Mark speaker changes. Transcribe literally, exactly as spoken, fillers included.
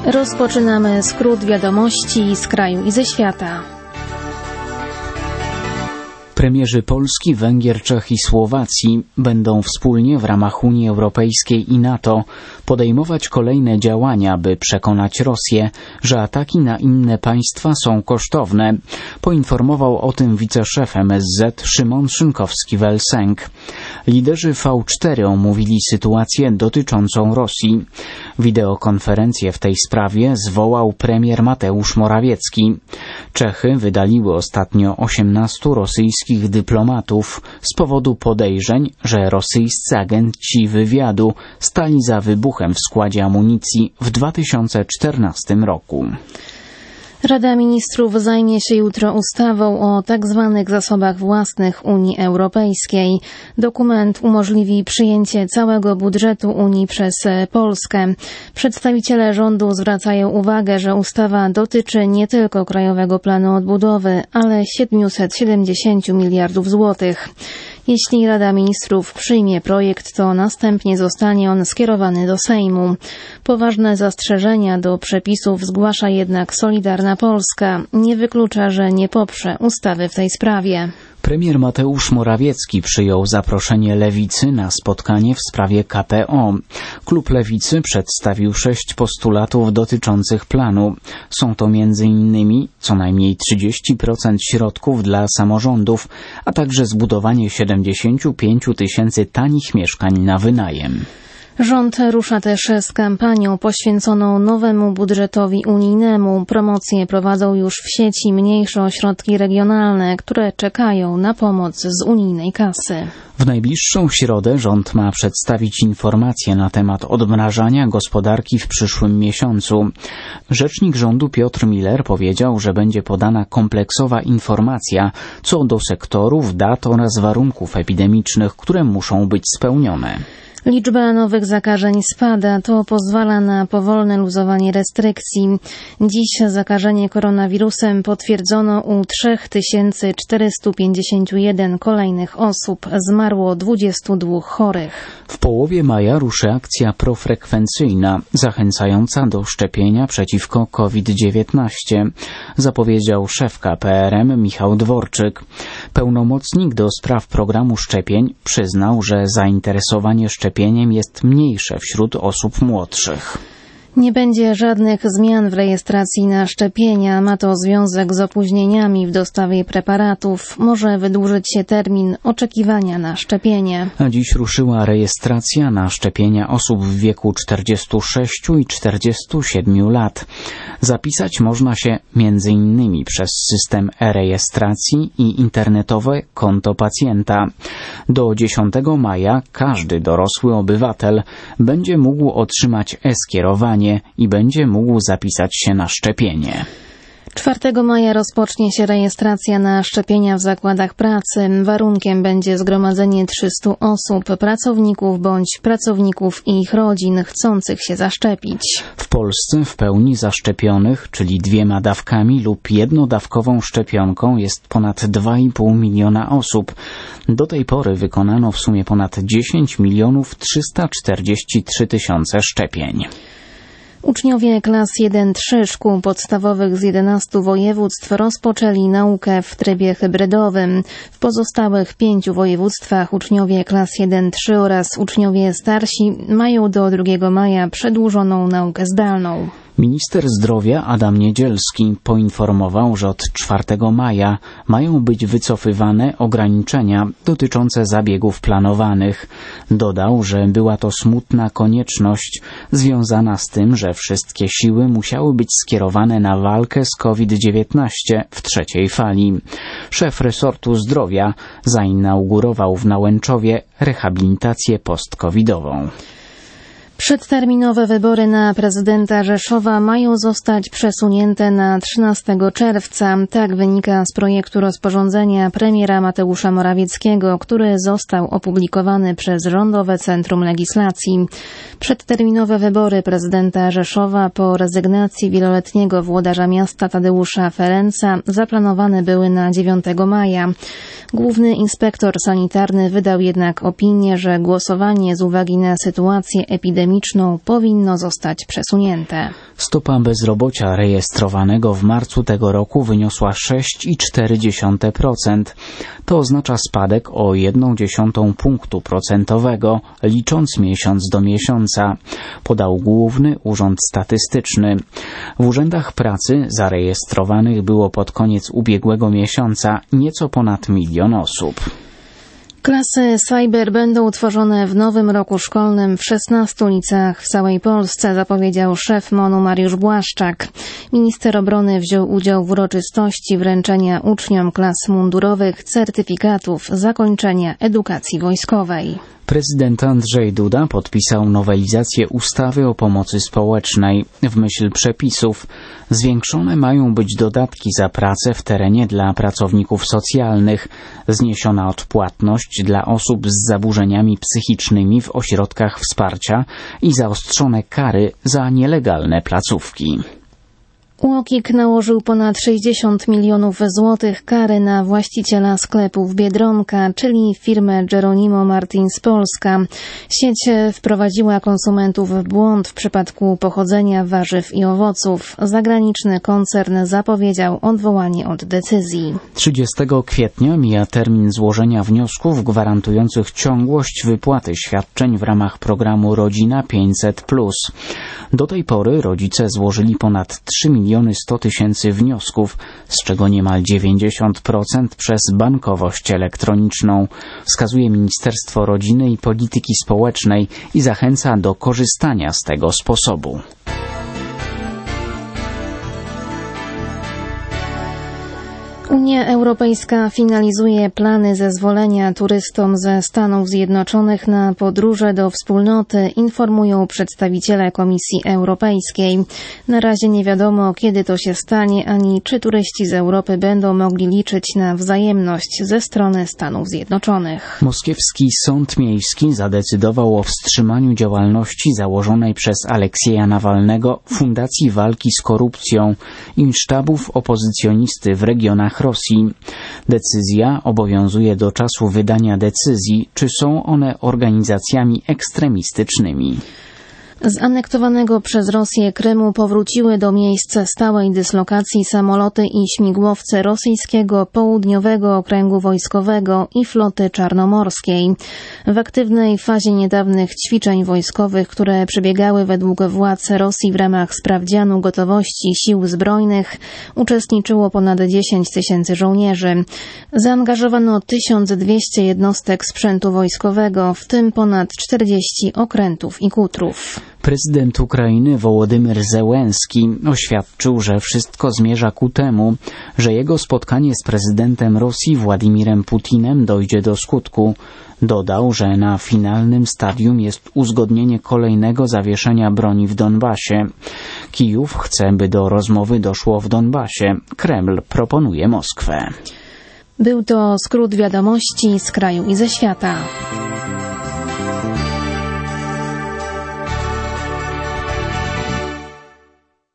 Speaker 1: Rozpoczynamy skrót wiadomości z kraju i ze świata.
Speaker 2: Premierzy Polski, Węgier, Czech i Słowacji będą wspólnie w ramach Unii Europejskiej i NATO podejmować kolejne działania, by przekonać Rosję, że ataki na inne państwa są kosztowne. Poinformował o tym wiceszef M S Z Szymon Szynkowski-Welsenk. Liderzy V cztery omówili sytuację dotyczącą Rosji. Wideokonferencję w tej sprawie zwołał premier Mateusz Morawiecki. Czechy wydaliły ostatnio osiemnastu rosyjskich dyplomatów z powodu podejrzeń, że rosyjscy agenci wywiadu stali za wybuchem w składzie amunicji w dwa tysiące czternastym roku.
Speaker 1: Rada Ministrów zajmie się jutro ustawą o tak zwanych zasobach własnych Unii Europejskiej. Dokument umożliwi przyjęcie całego budżetu Unii przez Polskę. Przedstawiciele rządu zwracają uwagę, że ustawa dotyczy nie tylko Krajowego Planu Odbudowy, ale siedmiuset siedemdziesięciu miliardów złotych. Jeśli Rada Ministrów przyjmie projekt, to następnie zostanie on skierowany do Sejmu. Poważne zastrzeżenia do przepisów zgłasza jednak Solidarna Polska. Nie wyklucza, że nie poprze ustawy w tej sprawie.
Speaker 2: Premier Mateusz Morawiecki przyjął zaproszenie Lewicy na spotkanie w sprawie K P O. Klub Lewicy przedstawił sześć postulatów dotyczących planu. Są to między innymi co najmniej trzydzieści procent środków dla samorządów, a także zbudowanie siedemdziesięciu pięciu tysięcy tanich mieszkań na wynajem.
Speaker 1: Rząd rusza też z kampanią poświęconą nowemu budżetowi unijnemu. Promocje prowadzą już w sieci mniejsze ośrodki regionalne, które czekają na pomoc z unijnej kasy.
Speaker 2: W najbliższą środę rząd ma przedstawić informacje na temat odmrażania gospodarki w przyszłym miesiącu. Rzecznik rządu Piotr Miller powiedział, że będzie podana kompleksowa informacja co do sektorów, dat oraz warunków epidemicznych, które muszą być spełnione.
Speaker 1: Liczba nowych zakażeń spada, to pozwala na powolne luzowanie restrykcji. Dziś zakażenie koronawirusem potwierdzono u trzy tysiące czterysta pięćdziesiąt jeden kolejnych osób. Zmarło dwudziestu dwóch chorych.
Speaker 2: W połowie maja ruszy akcja profrekwencyjna zachęcająca do szczepienia przeciwko COVID dziewiętnaście, zapowiedział szef K P R M Michał Dworczyk. Pełnomocnik do spraw programu szczepień przyznał, że zainteresowanie szczepieniem jest mniejsze wśród osób młodszych.
Speaker 1: Nie będzie żadnych zmian w rejestracji na szczepienia. Ma to związek z opóźnieniami w dostawie preparatów. Może wydłużyć się termin oczekiwania na szczepienie.
Speaker 2: A dziś ruszyła rejestracja na szczepienia osób w wieku czterdziestu sześciu i czterdziestu siedmiu lat. Zapisać można się między innymi przez system e-rejestracji i internetowe konto pacjenta. Do dziesiątego maja każdy dorosły obywatel będzie mógł otrzymać e-skierowanie i będzie mógł zapisać się na szczepienie.
Speaker 1: czwartego maja rozpocznie się rejestracja na szczepienia w zakładach pracy. Warunkiem będzie zgromadzenie trzystu osób, pracowników bądź pracowników i ich rodzin chcących się zaszczepić.
Speaker 2: W Polsce w pełni zaszczepionych, czyli dwiema dawkami lub jednodawkową szczepionką jest ponad dwa i pół miliona osób. Do tej pory wykonano w sumie ponad dziesięć milionów trzysta czterdzieści trzy tysiące szczepień.
Speaker 1: Uczniowie klas jeden trzy szkół podstawowych z jedenastu województw rozpoczęli naukę w trybie hybrydowym. W pozostałych pięciu województwach uczniowie klas jeden trzy oraz uczniowie starsi mają do drugiego maja przedłużoną naukę zdalną.
Speaker 2: Minister zdrowia Adam Niedzielski poinformował, że od czwartego maja mają być wycofywane ograniczenia dotyczące zabiegów planowanych. Dodał, że była to smutna konieczność związana z tym, że wszystkie siły musiały być skierowane na walkę z COVID dziewiętnaście w trzeciej fali. Szef resortu zdrowia zainaugurował w Nałęczowie rehabilitację post-covidową.
Speaker 1: Przedterminowe wybory na prezydenta Rzeszowa mają zostać przesunięte na trzynastego czerwca. Tak wynika z projektu rozporządzenia premiera Mateusza Morawieckiego, który został opublikowany przez Rządowe Centrum Legislacji. Przedterminowe wybory prezydenta Rzeszowa po rezygnacji wieloletniego włodarza miasta Tadeusza Ferenca zaplanowane były na dziewiątego maja. Główny inspektor sanitarny wydał jednak opinię, że głosowanie z uwagi na sytuację epidemiczną pandemiczną powinno zostać przesunięte.
Speaker 2: Stopa bezrobocia rejestrowanego w marcu tego roku wyniosła sześć i cztery dziesiąte procent. To oznacza spadek o jedną dziesiątą punktu procentowego, licząc miesiąc do miesiąca, podał Główny Urząd Statystyczny. W urzędach pracy zarejestrowanych było pod koniec ubiegłego miesiąca nieco ponad milion osób.
Speaker 1: Klasy cyber będą tworzone w nowym roku szkolnym w szesnastu liceach w całej Polsce, zapowiedział szef MON-u Mariusz Błaszczak. Minister obrony wziął udział w uroczystości wręczenia uczniom klas mundurowych certyfikatów zakończenia edukacji wojskowej.
Speaker 2: Prezydent Andrzej Duda podpisał nowelizację ustawy o pomocy społecznej. W myśl przepisów zwiększone mają być dodatki za pracę w terenie dla pracowników socjalnych, zniesiona odpłatność dla osób z zaburzeniami psychicznymi w ośrodkach wsparcia i zaostrzone kary za nielegalne placówki.
Speaker 1: UOKiK nałożył ponad sześćdziesiąt milionów złotych kary na właściciela sklepów Biedronka, czyli firmę Geronimo Martins Polska. Sieć wprowadziła konsumentów w błąd w przypadku pochodzenia warzyw i owoców. Zagraniczny koncern zapowiedział odwołanie od decyzji.
Speaker 2: trzydziestego kwietnia mija termin złożenia wniosków gwarantujących ciągłość wypłaty świadczeń w ramach programu Rodzina pięćset plus. Do tej pory rodzice złożyli ponad trzy miliony sto tysięcy wniosków, z czego niemal dziewięćdziesiąt procent przez bankowość elektroniczną, wskazuje Ministerstwo Rodziny i Polityki Społecznej i zachęca do korzystania z tego sposobu.
Speaker 1: Unia Europejska finalizuje plany zezwolenia turystom ze Stanów Zjednoczonych na podróże do wspólnoty, informują przedstawiciele Komisji Europejskiej. Na razie nie wiadomo, kiedy to się stanie, ani czy turyści z Europy będą mogli liczyć na wzajemność ze strony Stanów Zjednoczonych.
Speaker 2: Moskiewski Sąd Miejski zadecydował o wstrzymaniu działalności założonej przez Aleksieja Nawalnego Fundacji Walki z Korupcją i sztabów opozycjonisty w regionach Rosji. Decyzja obowiązuje do czasu wydania decyzji, czy są one organizacjami ekstremistycznymi.
Speaker 1: Z anektowanego przez Rosję Krymu powróciły do miejsc stałej dyslokacji samoloty i śmigłowce rosyjskiego Południowego Okręgu Wojskowego i Floty Czarnomorskiej. W aktywnej fazie niedawnych ćwiczeń wojskowych, które przebiegały według władz Rosji w ramach sprawdzianu gotowości sił zbrojnych, uczestniczyło ponad dziesięć tysięcy żołnierzy. Zaangażowano tysiąc dwieście jednostek sprzętu wojskowego, w tym ponad czterdzieści okrętów i kutrów.
Speaker 2: Prezydent Ukrainy Wołodymyr Zełenski oświadczył, że wszystko zmierza ku temu, że jego spotkanie z prezydentem Rosji Władimirem Putinem dojdzie do skutku. Dodał, że na finalnym stadium jest uzgodnienie kolejnego zawieszenia broni w Donbasie. Kijów chce, by do rozmowy doszło w Donbasie. Kreml proponuje Moskwę.
Speaker 1: Był to skrót wiadomości z kraju i ze świata.